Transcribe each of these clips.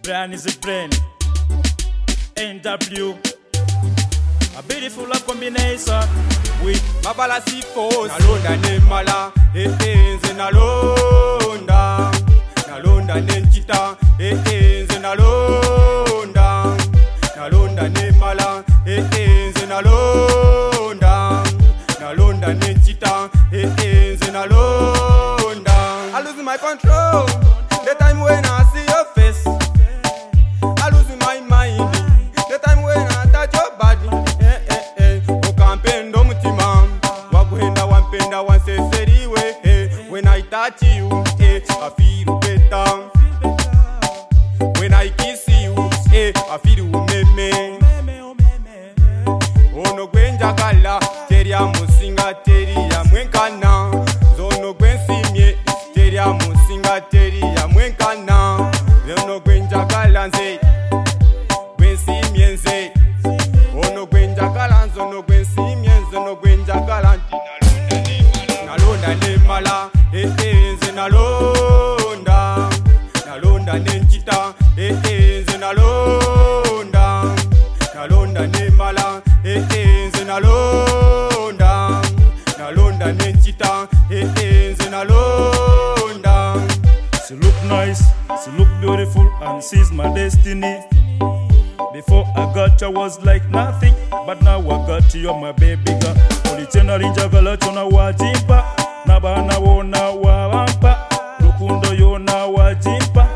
Brand is a brain. NW. A beautiful combination with Mabala Sifos. Nalonda nemala, nze nalonda. Nalonda nenchita, nze nalonda. Nalonda nemala, nze nalonda. Nalonda nenchita, nze nalonda. I lose my control the time when I see your face. I lose my mind the time when I touch your body. Okampendo mutima wakuhenda wampenda wanseseri we. When I touch you, I feel better. When I kiss you, I feel umeme. Ono gwenjagala teria musinga teria mwenkana. Zono gwensimye teria musinga teria mwenkana. Ono gwenjagala nze gwensimye nze. Ono gwenjagala nzono gwensimye nze no gwenjagala nalonda nemala nze nalonda. Nalonda nenchita nze nalonda. Nalonda nemala nze nalonda. Nalonda nenchita nze nalonda. she look nice, she look beautiful, and she's my destiny. Before I got you was like nothing, but now I got you, you're my baby girl. Ulichena rinjagala chona wajimpa, nabana wona wawampa, lukundo yona wajimpa,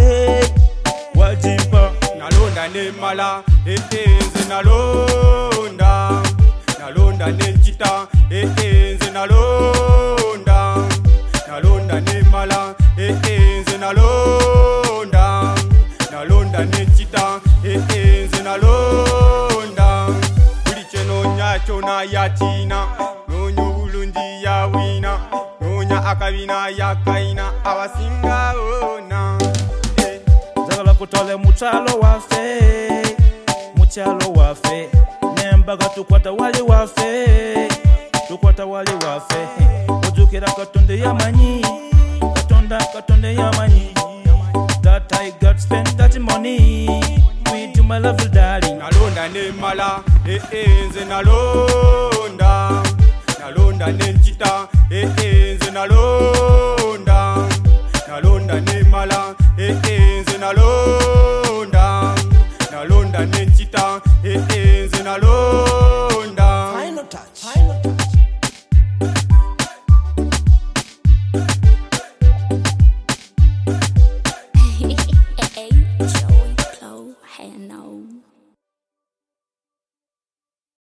wajimpa. Nalonda nemala nze nalonda. Nalonda nenchita nze nalonda. Nalonda nemala nze nalonda. Nalonda nenchita nze nalonda. Buli kyenonya kyona yatina, nonya obulungi yawina, nonya akabina yakaina abasinga ona. Njagala kutwale mukyalo waffe, mukyalo waffe, nembaga tukwata wali waffe, tukwata wali waffe. Ojjukira Katonda yamanyi, Katonda yamanyi, that I got spent that money with you, my lovely darling. Nalonda nemala nze nalonda. Nalonda nenchita nze nalonda. Nalonda nemala nze nalonda. Nalonda nenchita nze nalonda. Final touch. Joey Blow, hand